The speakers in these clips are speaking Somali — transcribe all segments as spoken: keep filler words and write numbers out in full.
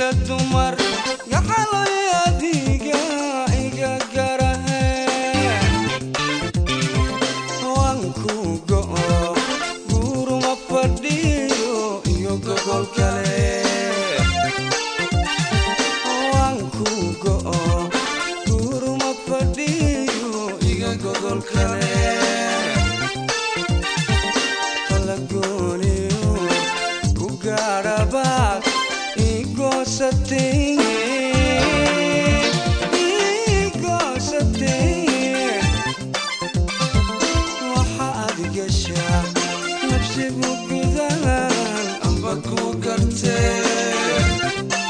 dumar gacaloy adiga iga garahe waan ku go'o guruma fadhiyo iyo gogol kale waan ku go'o guruma fadhiyo iyo gogol kale talagooniyo ku gaarabaad Satay, ego satay. Waxa adiga shaa nafsigu gudahan amba ku gartay.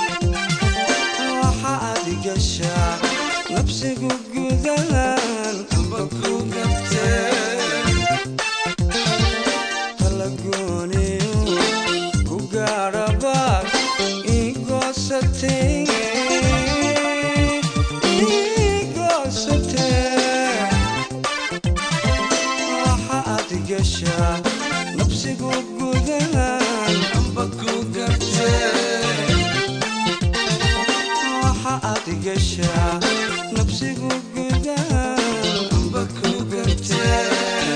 Waxa adiga shaa nafsigu gudahan amba ku gartay. Talagooniyo ku gaarabaad Satay, ego satay. Waxa adiga shaa nafsigu gudahan amba ku gartay. Waxa adiga shaa nafsigu gudahan amba ku gartay.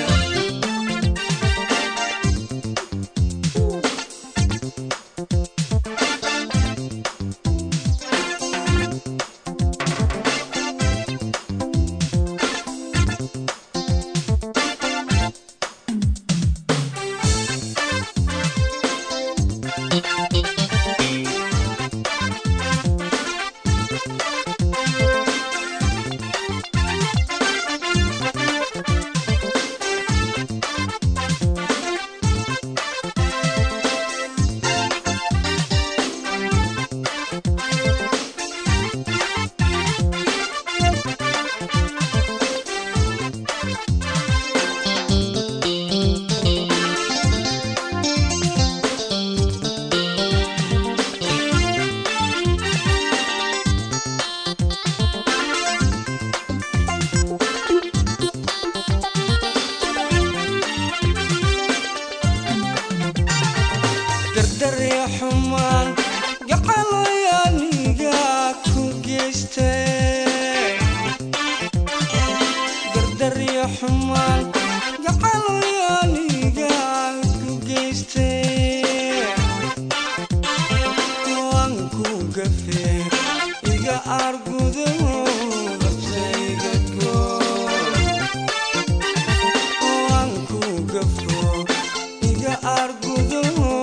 Xumaan gacaloy aniga ku geystay gardaryo xumaan gacaloy aniga ku geystay waan ku gafay iga argudo nafsayga go waan ku gafo iga argudo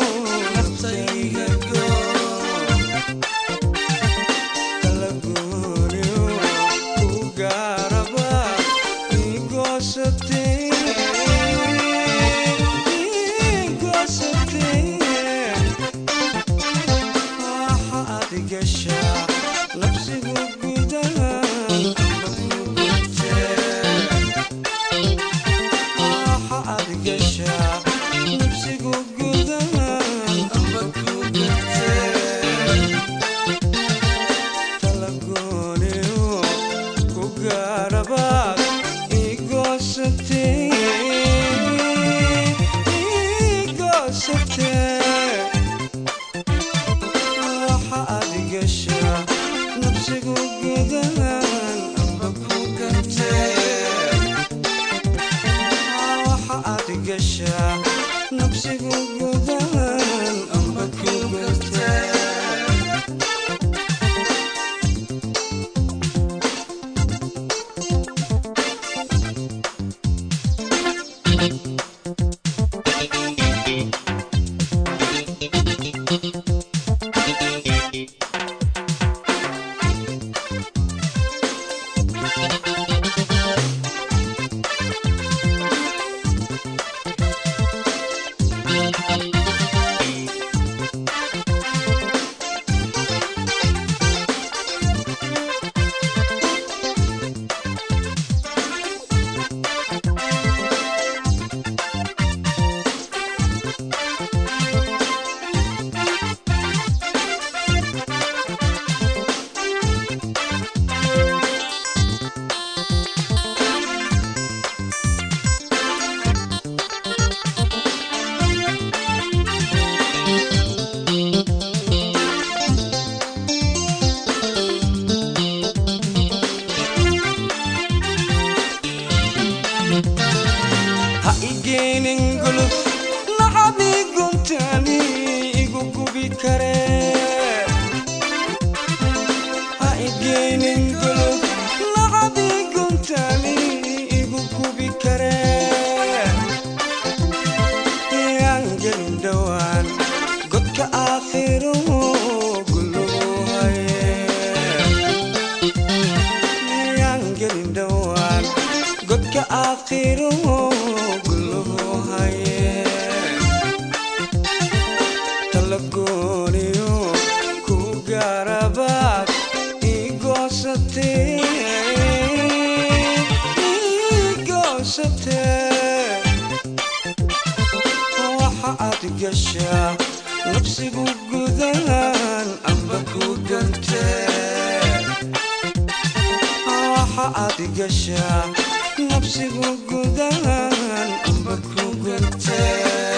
Satay, ego satay. Waxa adiga shaa nafsigu gudahan amba ku gartay. Waxa adiga shaa nafsigu gudahan amba ku gartay. Talagooniyo ku gaarabaad Satay, ego satay. Waxa adiga shaa nafsigu gudahan amba ku gartay. Waxa adiga shaa nafsigu gudahan amba ku gartay. geynin gulub nacadii guntaani igu gubi karee yaan gelin dhowaan godka aakhiro gulubu haye yaan gelin dhowaan godka aakhiro gulubu haye talagooniyo ku gaarabaad igoosatee igoosatee waxa aad gashaa nafsigu gudahan amba ku gantee waxa aad gashaa nafsigu gudahan amba ku gantee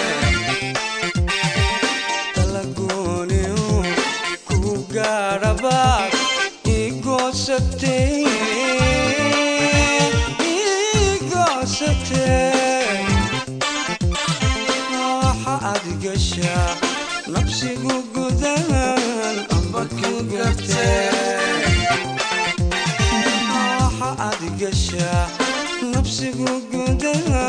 talagooniyo ku gaarabaad igoosatee igoosatee waxa aad gashaa nafsigu gudahan amba ku gantee waxa aad gashaa nafsigu gudahan